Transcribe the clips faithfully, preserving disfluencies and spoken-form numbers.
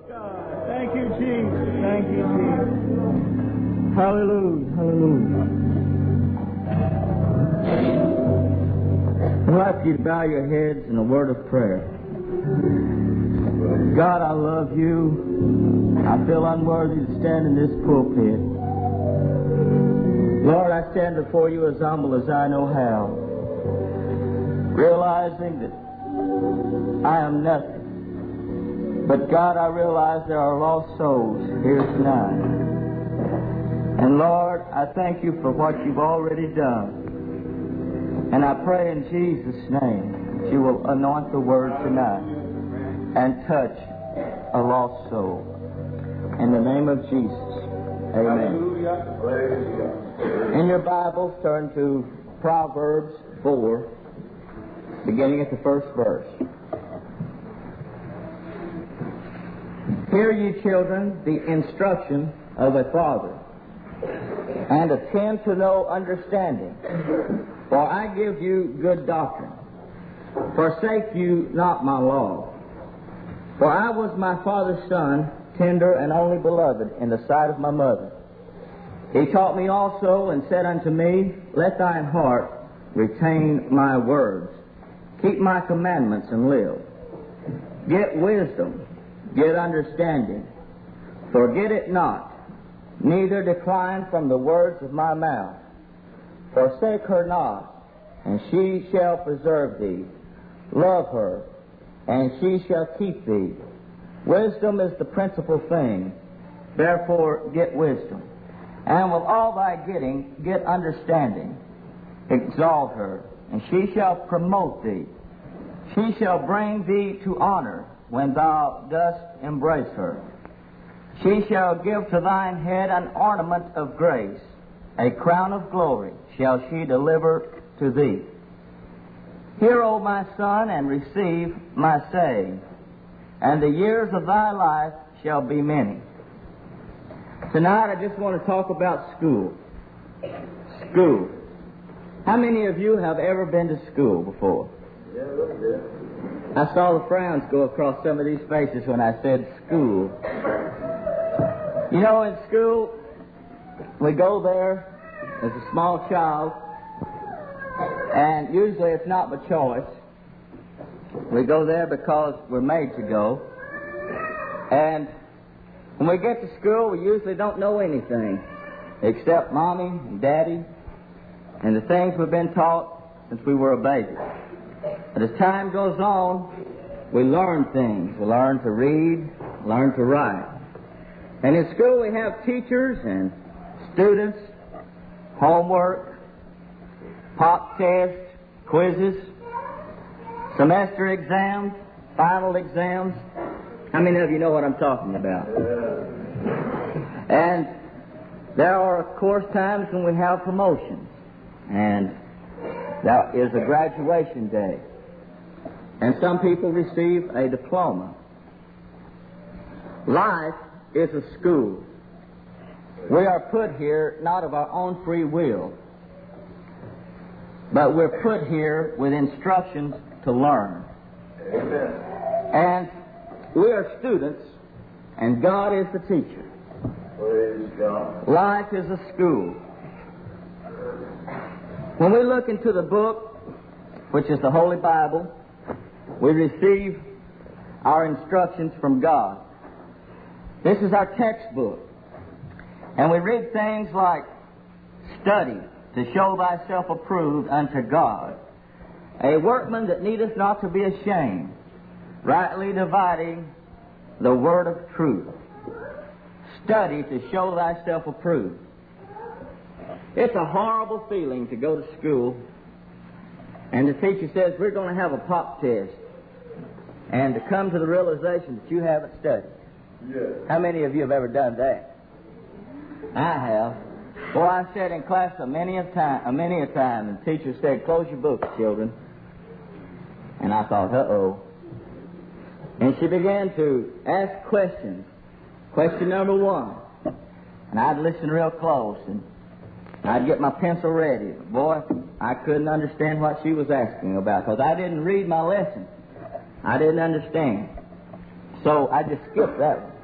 God. Thank you, Jesus. Thank you, Jesus. Hallelujah. Hallelujah. I'd like you to bow your heads in a word of prayer. God, I love you. I feel unworthy to stand in this pulpit. Lord, I stand before you as humble as I know how, realizing that I am nothing. But God, I realize there are lost souls here tonight. And Lord, I thank you for what you've already done. And I pray in Jesus' name that you will anoint the word tonight and touch a lost soul. In the name of Jesus, amen. In your Bibles, turn to Proverbs four, beginning at the first verse. Hear ye, children, the instruction of a father, and attend to know understanding. For I give you good doctrine. Forsake you not my law. For I was my father's son, tender and only beloved in the sight of my mother. He taught me also and said unto me, Let thine heart retain my words. Keep my commandments and live. Get wisdom, get understanding. Forget it not, neither decline from the words of my mouth. Forsake her not, and she shall preserve thee. Love her, and she shall keep thee. Wisdom is the principal thing. Therefore get wisdom. And with all thy getting, get understanding. Exalt her, and she shall promote thee. She shall bring thee to honor when thou dost embrace her. She shall give to thine head an ornament of grace. A crown of glory shall she deliver to thee. Hear, O my son, and receive my saying, and the years of thy life shall be many. Tonight I just want to talk about school. School. How many of you have ever been to school before? Yeah, a little bit. I saw the frowns go across some of these faces when I said school. You know, in school, we go there as a small child, and usually it's not by choice. We go there because we're made to go. And when we get to school, we usually don't know anything except Mommy and Daddy and the things we've been taught since we were a baby. But as time goes on, we learn things. We learn to read, learn to write. And in school we have teachers and students, homework, pop tests, quizzes, semester exams, final exams. How many of you know what I'm talking about? And there are, of course, times when we have promotions. And that is a graduation day. And some people receive a diploma. Life is a school. We are put here not of our own free will, but we're put here with instructions to learn. Amen. And we are students, and God is the teacher. Praise God. Life is a school. When we look into the book, which is the Holy Bible, we receive our instructions from God. This is our textbook. And we read things like, study to show thyself approved unto God, a workman that needeth not to be ashamed, rightly dividing the word of truth. Study to show thyself approved. It's a horrible feeling to go to school and the teacher says, we're going to have a pop test, and to come to the realization that you haven't studied. Yes. How many of you have ever done that? I have. Boy, I sat in class a many a time, a many a time, and the teacher said, close your books, children. And I thought, uh-oh. And she began to ask questions. Question number one. And I'd listen real close, and I'd get my pencil ready. Boy, I couldn't understand what she was asking about, because I didn't read my lesson. I didn't understand. So I just skipped that one.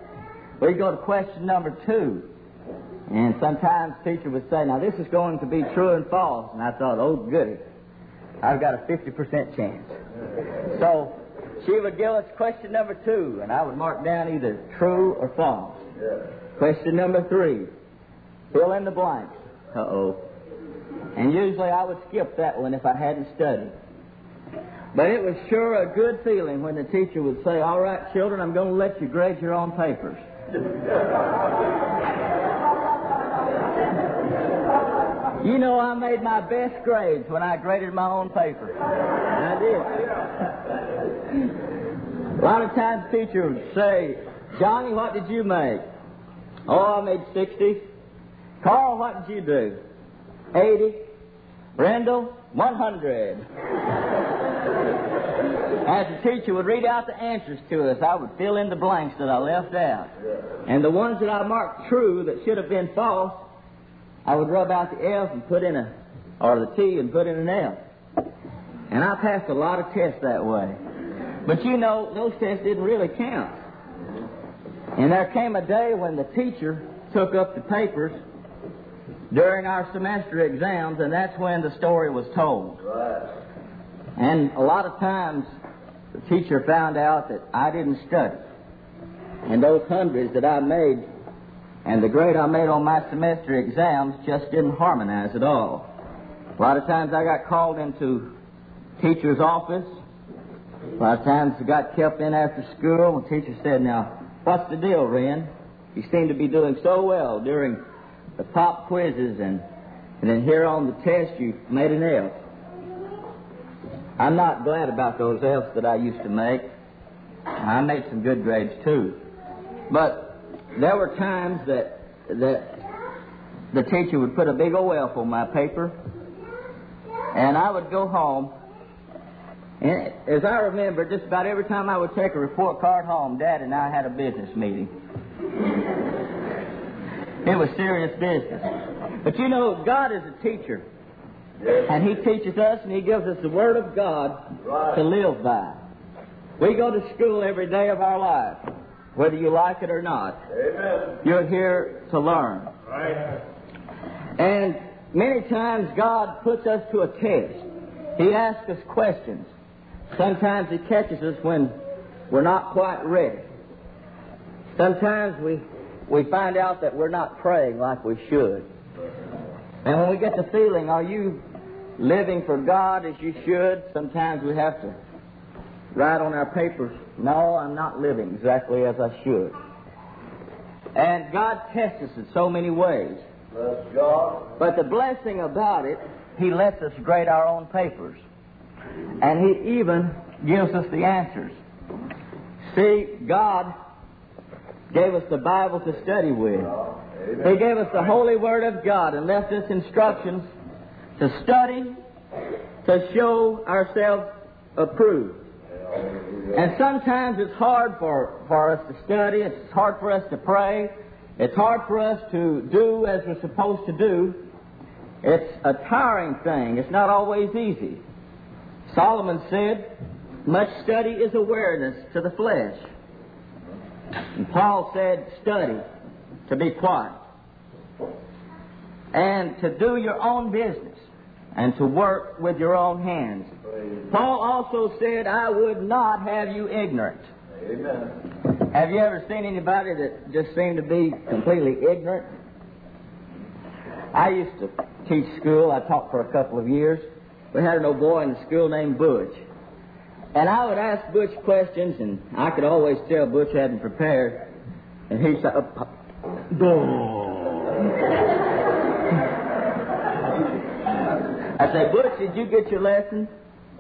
we'd go to question number two. And sometimes the teacher would say, now this is going to be true and false. And I thought, oh, goody. I've got a fifty percent chance. So she would give us question number two, and I would mark down either true or false. Question number three, fill in the blanks. Uh-oh. And usually I would skip that one if I hadn't studied. But it was sure a good feeling when the teacher would say, all right, children, I'm going to let you grade your own papers. You know, I made my best grades when I graded my own paper. I did. A lot of times the teacher would say, Johnny, what did you make? Oh, I made sixty. Carl, what did you do? eighty. Brendel, one hundred. As the teacher would read out the answers to us, I would fill in the blanks that I left out. And the ones that I marked true that should have been false, I would rub out the F and put in a, or the T and put in an F. And I passed a lot of tests that way. But you know, those tests didn't really count. And there came a day when the teacher took up the papers during our semester exams, and that's when the story was told. Right. And a lot of times, the teacher found out that I didn't study. And those hundreds that I made and the grade I made on my semester exams just didn't harmonize at all. A lot of times I got called into teacher's office. A lot of times I got kept in after school. The teacher said, now, what's the deal, Wren? You seem to be doing so well during the pop quizzes, and, and then here on the test you made an F. I'm not glad about those F's that I used to make. I made some good grades too. But there were times that that the teacher would put a big old F on my paper, and I would go home. And as I remember, just about every time I would take a report card home, Dad and I had a business meeting. It was serious business. But you know, God is a teacher. And He teaches us, and He gives us the Word of God to live by. We go to school every day of our life, whether you like it or not. Amen. You're here to learn. Right. And many times God puts us to a test. He asks us questions. Sometimes He catches us when we're not quite ready. Sometimes we, we find out that we're not praying like we should. And when we get the feeling, are you living for God as you should? Sometimes we have to write on our papers, no, I'm not living exactly as I should. And God tests us in so many ways. Bless God. But the blessing about it, He lets us grade our own papers. And He even gives us the answers. See, God gave us the Bible to study with. Amen. He gave us the Holy Word of God and left us instructions to study, to show ourselves approved. And sometimes it's hard for, for us to study, it's hard for us to pray, it's hard for us to do as we're supposed to do. It's a tiring thing. It's not always easy. Solomon said, much study is a weariness to the flesh. And Paul said, study to be quiet. And to do your own business and to work with your own hands. Paul also said, I would not have you ignorant. Amen. Have you ever seen anybody that just seemed to be completely ignorant? I used to teach school. I taught for a couple of years. We had an old boy in the school named Butch. And I would ask Butch questions, and I could always tell Butch hadn't prepared. And he'd say, I say, Butch, did you get your lesson?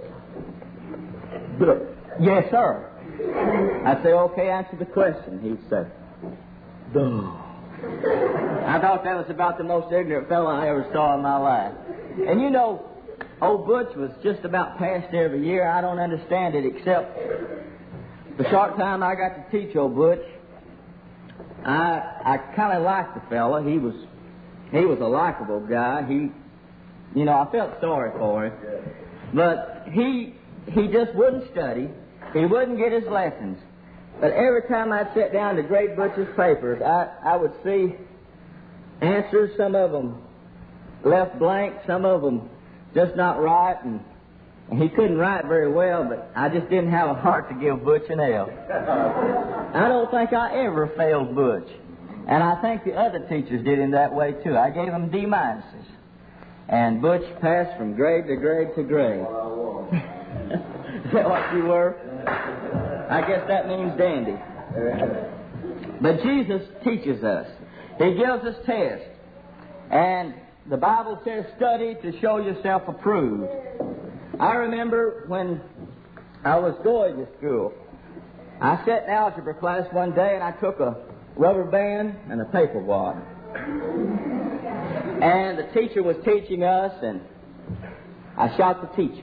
Yes, sir. I say, okay, answer the question. He'd say, duh. I thought that was about the most ignorant fellow I ever saw in my life. And you know, old Butch was just about passed every year. I don't understand it, except the short time I got to teach old Butch, I I kind of liked the fella. He was he was a likable guy. He, you know, I felt sorry for him, but he he just wouldn't study. He wouldn't get his lessons. But every time I'd sit down to Great Butch's papers, I, I would see answers, some of them left blank, some of them just not right, and, and he couldn't write very well, but I just didn't have a heart to give Butch an L. I don't think I ever failed Butch, and I think the other teachers did him that way too. I gave him D minuses, and Butch passed from grade to grade to grade. Is that what you were? I guess that means dandy. But Jesus teaches us. He gives us tests. And the Bible says, study to show yourself approved. I remember when I was going to school, I sat in algebra class one day and I took a rubber band and a paper wad. And the teacher was teaching us, and I shot the teacher.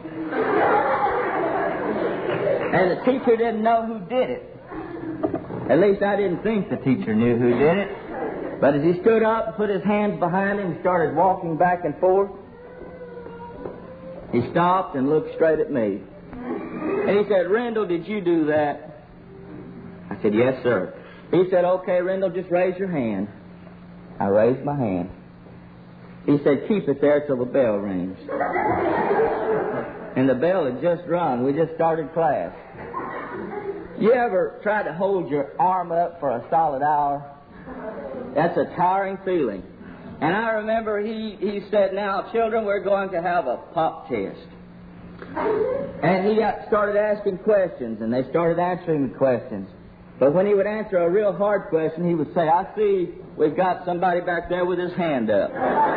And the teacher didn't know who did it. At least I didn't think the teacher knew who did it. But as he stood up and put his hands behind him and started walking back and forth, he stopped and looked straight at me. And he said, "Rendell, did you do that?" I said, "Yes, sir." He said, "Okay, Rendell, just raise your hand." I raised my hand. He said, "Keep it there till the bell rings." And the bell had just rung. We just started class. You ever try to hold your arm up for a solid hour? That's a tiring feeling. And I remember he, he said, "Now, children, we're going to have a pop test." And he got started asking questions, and they started answering the questions. But when he would answer a real hard question, he would say, "I see we've got somebody back there with his hand up."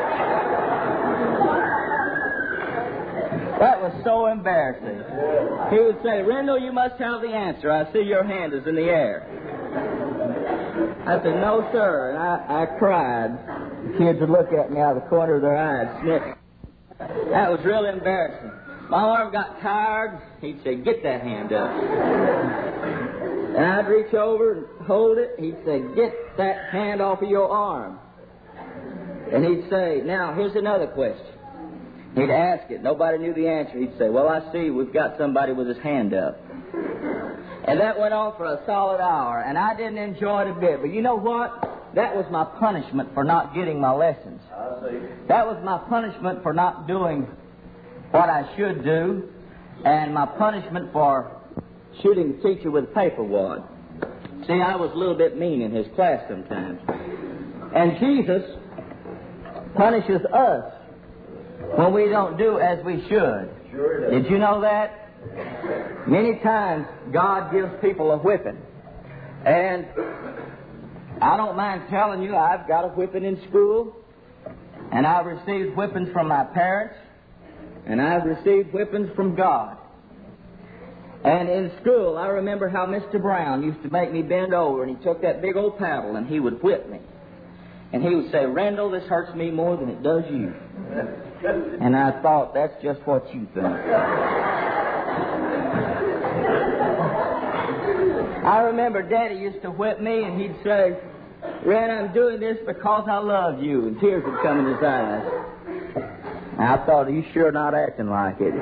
That was so embarrassing. He would say, "Rendell, you must have the answer. I see your hand is in the air." I said, "No, sir." And I, I cried. The kids would look at me out of the corner of their eyes, sniffing. That was really embarrassing. My arm got tired. He'd say, "Get that hand up." And I'd reach over and hold it. He'd say, "Get that hand off of your arm." And he'd say, "Now, here's another question." He'd ask it. Nobody knew the answer. He'd say, "Well, I see we've got somebody with his hand up." And that went on for a solid hour, and I didn't enjoy it a bit. But you know what? That was my punishment for not getting my lessons. That was my punishment for not doing what I should do, and my punishment for shooting the teacher with a paper wad. See, I was a little bit mean in his class sometimes. And Jesus punishes us when we don't do as we should. Sure Did you know that? Many times God gives people a whipping. And I don't mind telling you, I've got a whipping in school, and I've received whippings from my parents, and I've received whippings from God. And in school, I remember how Mister Brown used to make me bend over, and he took that big old paddle, and he would whip me. And he would say, "Rendell, this hurts me more than it does you." And I thought, that's just what you think. I remember Daddy used to whip me, and he'd say, "Ren, I'm doing this because I love you." And tears would come in his eyes. And I thought, "He's sure not acting like it."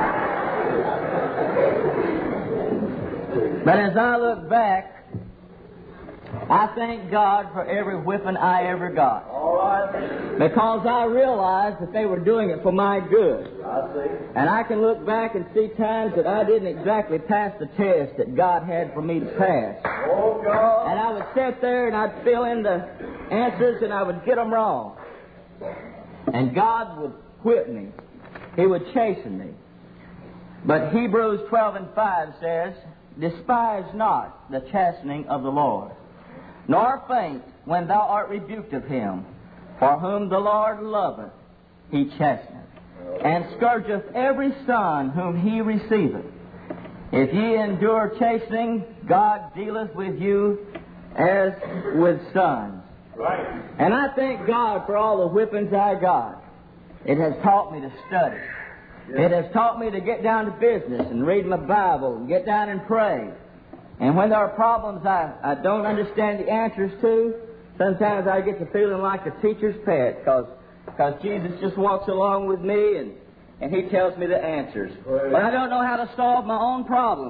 But as I look back, I thank God for every whipping I ever got. All right. Because I realized that they were doing it for my good. I see. And I can look back and see times that I didn't exactly pass the test that God had for me to pass. Oh, God. And I would sit there and I'd fill in the answers and I would get them wrong. And God would whip me. He would chasten me. But Hebrews twelve and five says, "Despise not the chastening of the Lord, nor faint when thou art rebuked of him. For whom the Lord loveth, he chasteneth, and scourgeth every son whom he receiveth. If ye endure chastening, God dealeth with you as with sons." Right. And I thank God for all the whippings I got. It has taught me to study. It has taught me to get down to business and read my Bible and get down and pray. And when there are problems I, I don't understand the answers to, sometimes I get to feeling like a teacher's pet because because Jesus just walks along with me and, and he tells me the answers. But I don't know how to solve my own problems.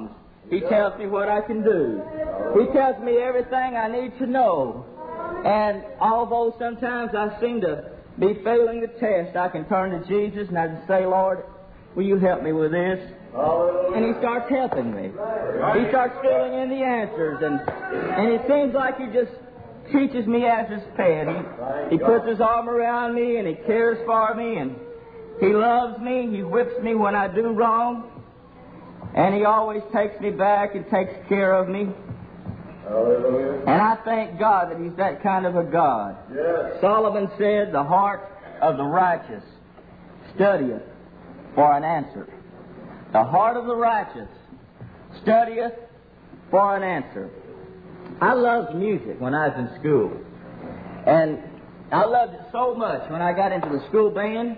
He tells me what I can do. He tells me everything I need to know. And although sometimes I seem to be failing the test, I can turn to Jesus and I can say, Lord, will you help me with this? And He starts helping me. He starts filling in the answers. And, and it seems like He just teaches me as His pet. He, he puts His arm around me and He cares for me and He loves me. He whips me when I do wrong. And He always takes me back and takes care of me. Hallelujah. And I thank God that He's that kind of a God. Yes. Solomon said, the heart of the righteous studieth for an answer. The heart of the righteous studieth for an answer. I loved music when I was in school. And I loved it so much when I got into the school band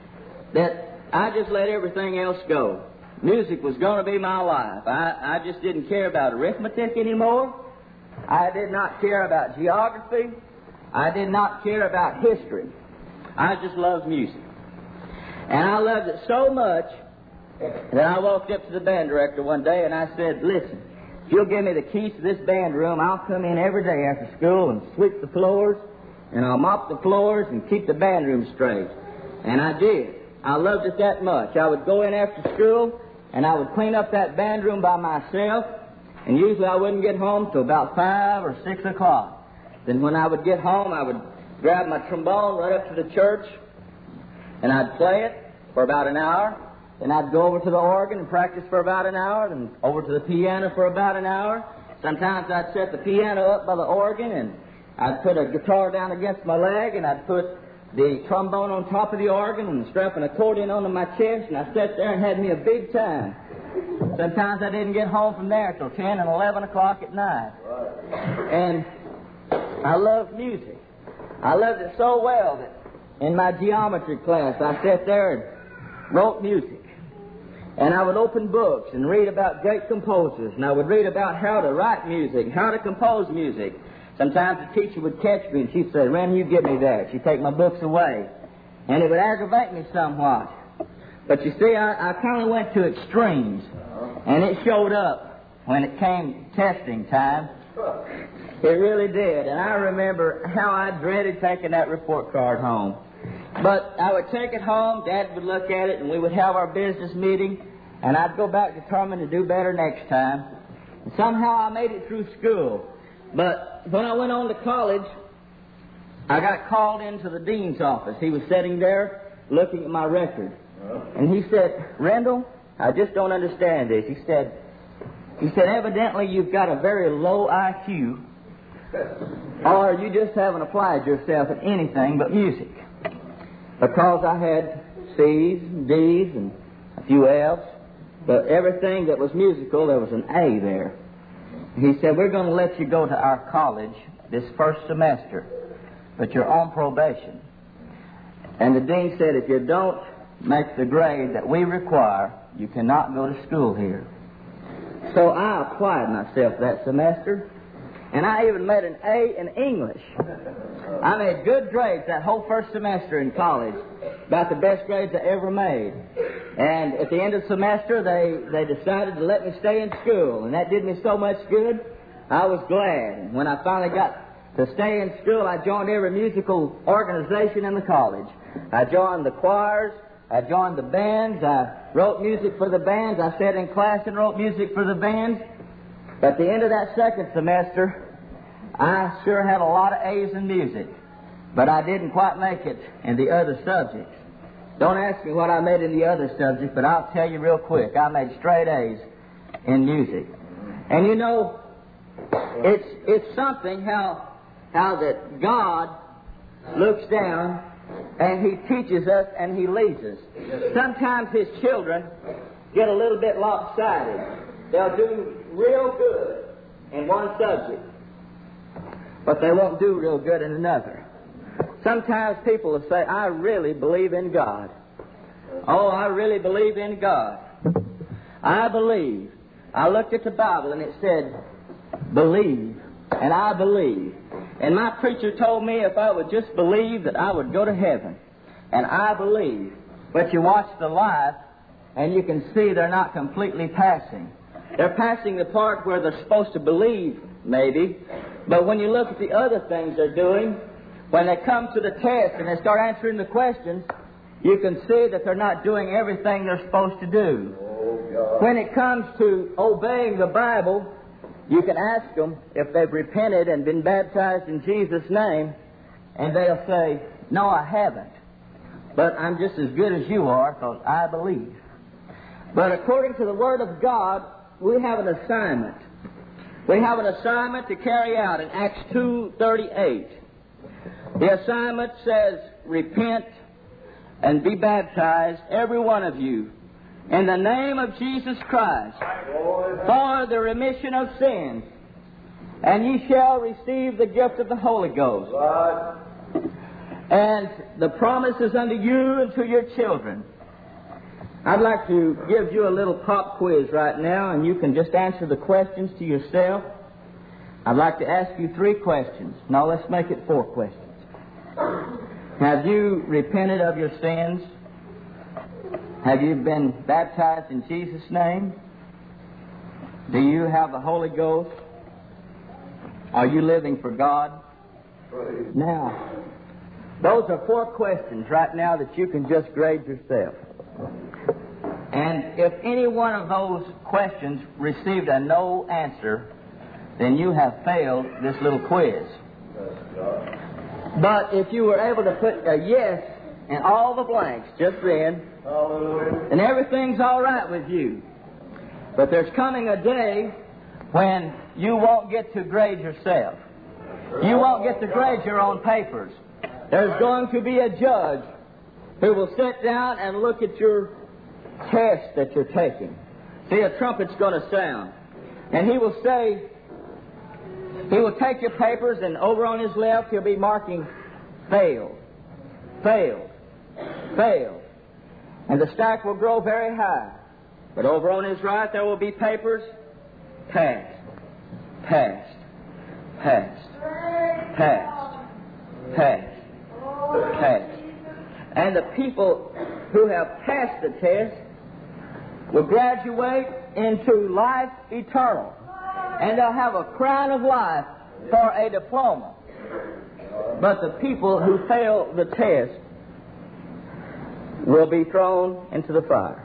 that I just let everything else go. Music was going to be my life. I, I just didn't care about arithmetic anymore. I did not care about geography. I did not care about history. I just loved music. And I loved it so much that I walked up to the band director one day and I said, listen, if you'll give me the keys to this band room, I'll come in every day after school and sweep the floors, and I'll mop the floors and keep the band room straight. And I did. I loved it that much. I would go in after school and I would clean up that band room by myself. And usually I wouldn't get home till about five or six o'clock. Then when I would get home, I would grab my trombone right up to the church, and I'd play it for about an hour. Then I'd go over to the organ and practice for about an hour, then over to the piano for about an hour. Sometimes I'd set the piano up by the organ, and I'd put a guitar down against my leg, and I'd put the trombone on top of the organ and strap an accordion onto my chest, and I sat there and had me a big time. Sometimes I didn't get home from there till ten and eleven o'clock at night. And I loved music. I loved it so well that in my geometry class I sat there and wrote music. And I would open books and read about great composers, and I would read about how to write music, how to compose music. Sometimes the teacher would catch me and she'd say, Randy, you give me that. She'd take my books away. And it would aggravate me somewhat. But you see, I, I kind of went to extremes. And it showed up when it came testing time. It really did. And I remember how I dreaded taking that report card home. But I would take it home, Dad would look at it, and we would have our business meeting, and I'd go back determined to do better next time. And somehow I made it through school. But when I went on to college, I got called into the dean's office. He was sitting there looking at my record. And he said, Rendell, I just don't understand this. He said, he said, evidently you've got a very low I Q, or you just haven't applied yourself at anything but music. Because I had C's and D's and a few F's, but everything that was musical, there was an A there. He said, we're going to let you go to our college this first semester, but you're on probation. And the dean said, if you don't make the grade that we require, you cannot go to school here. So I applied myself that semester, and I even made an A in English. I made good grades that whole first semester in college, about the best grades I ever made. And at the end of the semester, they, they decided to let me stay in school, and that did me so much good, I was glad. And when I finally got to stay in school, I joined every musical organization in the college. I joined the choirs, I joined the bands, I wrote music for the bands, I sat in class and wrote music for the bands. At the end of that second semester, I sure had a lot of A's in music, but I didn't quite make it in the other subjects. Don't ask me what I made in the other subjects, but I'll tell you real quick. I made straight A's in music. And you know, it's it's something how how that God looks down and He teaches us and He leads us. Sometimes His children get a little bit lopsided. They'll do real good in one subject, but they won't do real good in another. Sometimes people will say, I really believe in God. Oh, I really believe in God. I believe. I looked at the Bible and it said, believe, and I believe. And my preacher told me if I would just believe that I would go to heaven. And I believe. But you watch the life and you can see they're not completely passing. They're passing the part where they're supposed to believe, maybe. But when you look at the other things they're doing, when they come to the test and they start answering the questions, you can see that they're not doing everything they're supposed to do. When it comes to obeying the Bible, you can ask them if they've repented and been baptized in Jesus' name, and they'll say, no, I haven't. But I'm just as good as you are because I believe. But according to the Word of God, we have an assignment. We have an assignment to carry out in Acts two thirty-eight. The assignment says, repent and be baptized, every one of you, in the name of Jesus Christ, for the remission of sins, and ye shall receive the gift of the Holy Ghost. And the promise is unto you and to your children. I'd like to give you a little pop quiz right now, and you can just answer the questions to yourself. I'd like to ask you three questions. Now let's make it four questions. Have you repented of your sins? Have you been baptized in Jesus' name? Do you have the Holy Ghost? Are you living for God? Now, those are four questions right now that you can just grade yourself. And if any one of those questions received a no answer, then you have failed this little quiz. But if you were able to put a yes in all the blanks just then, then everything's all right with you. But there's coming a day when you won't get to grade yourself. You won't get to grade your own papers. There's going to be a judge who will sit down and look at your test that you're taking. See, a trumpet's going to sound. And he will say, he will take your papers, and over on his left he'll be marking failed, failed, failed. And the stack will grow very high. But over on his right there will be papers passed, passed, passed, passed, passed, passed. And the people who have passed the test will graduate into life eternal. And they'll have a crown of life for a diploma. But the people who fail the test will be thrown into the fire.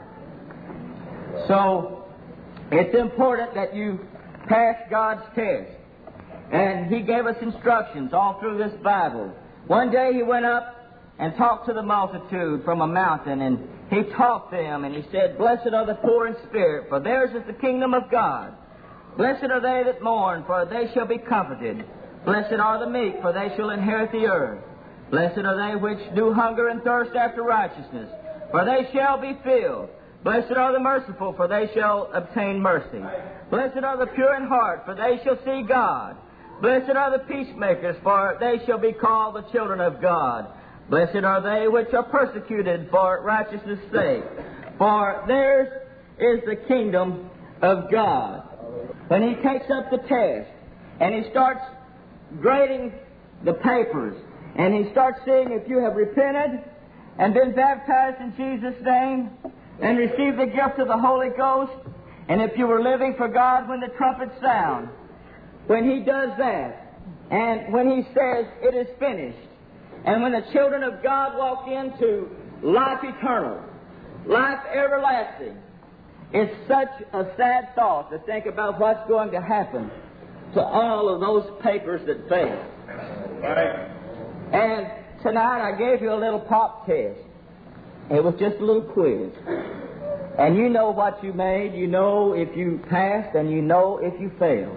So, it's important that you pass God's test. And He gave us instructions all through this Bible. One day He went up and talked to the multitude from a mountain, and He taught them, and He said, blessed are the poor in spirit, for theirs is the kingdom of God. Blessed are they that mourn, for they shall be comforted. Blessed are the meek, for they shall inherit the earth. Blessed are they which do hunger and thirst after righteousness, for they shall be filled. Blessed are the merciful, for they shall obtain mercy. Blessed are the pure in heart, for they shall see God. Blessed are the peacemakers, for they shall be called the children of God. Blessed are they which are persecuted for righteousness' sake, for theirs is the kingdom of God. When he takes up the test and he starts grading the papers and he starts seeing if you have repented and been baptized in Jesus' name and received the gift of the Holy Ghost, and if you were living for God when the trumpet sounds, when he does that, and when he says it is finished, and when the children of God walk into life eternal, life everlasting, it's such a sad thought to think about what's going to happen to all of those papers that fail. Right. And tonight I gave you a little pop test. It was just a little quiz. And you know what you made. You know if you passed, and you know if you failed.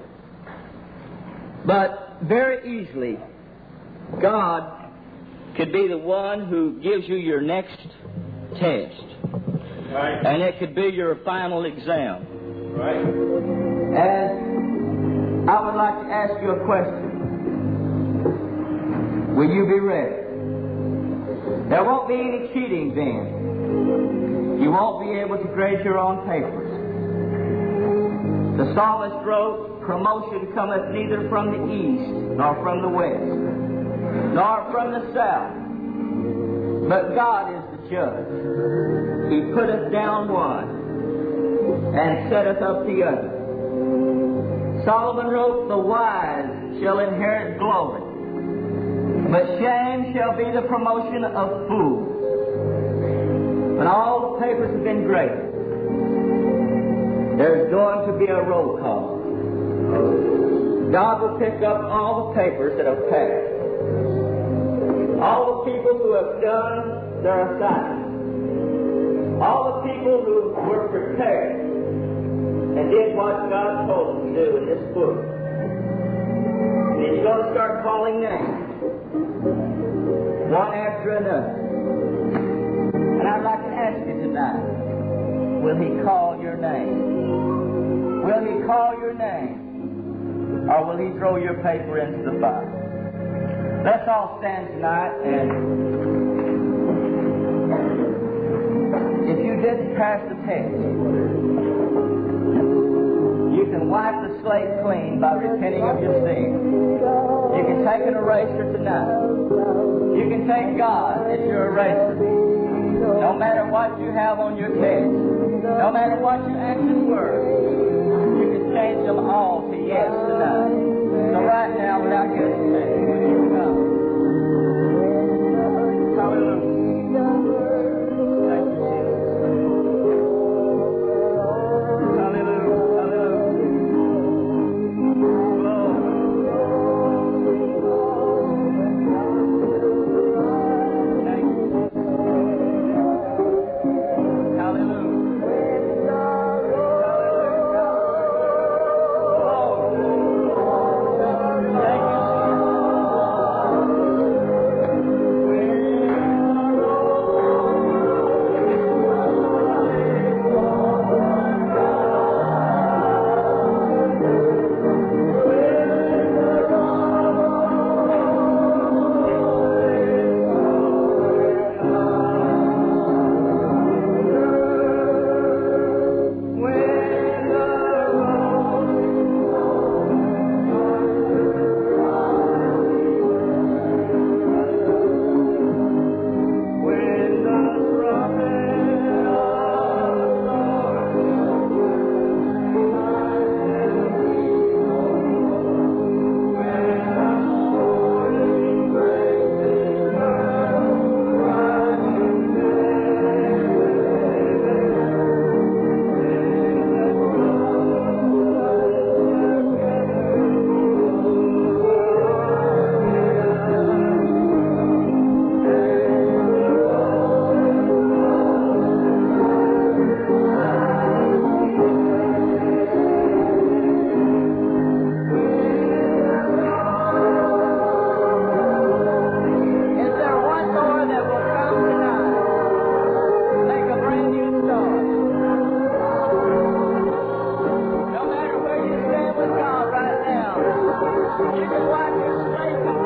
But very easily, God could be the one who gives you your next test. Right. And it could be your final exam. Right. And I would like to ask you a question. Will you be ready? There won't be any cheating then. You won't be able to grade your own papers. The psalmist wrote, promotion cometh neither from the east, nor from the west, nor from the south. But God is the judge. He putteth down one, and setteth up the other. Solomon wrote, the wise shall inherit glory, but shame shall be the promotion of fools. When all the papers have been graded, there's going to be a roll call. God will pick up all the papers that have passed. All the people who have done their assignment. All the people who were prepared and did what God told them to do in this book. And He's going to start calling names, one after another. And I'd like to ask you tonight, will He call your name? Will He call your name? Or will He throw your paper into the fire? Let's all stand tonight, and if you didn't pass the test, you can wipe the slate clean by repenting of your sin. You can take an eraser tonight. You can take God as your eraser. No matter what you have on your test, no matter what your actions were, you can change them all to yes tonight. So right now, without hesitation, will you come? Hallelujah. Thank you, Jesus. Hallelujah. Hallelujah. Glory. Thank you, Jesus. Hallelujah. You can wipe your slate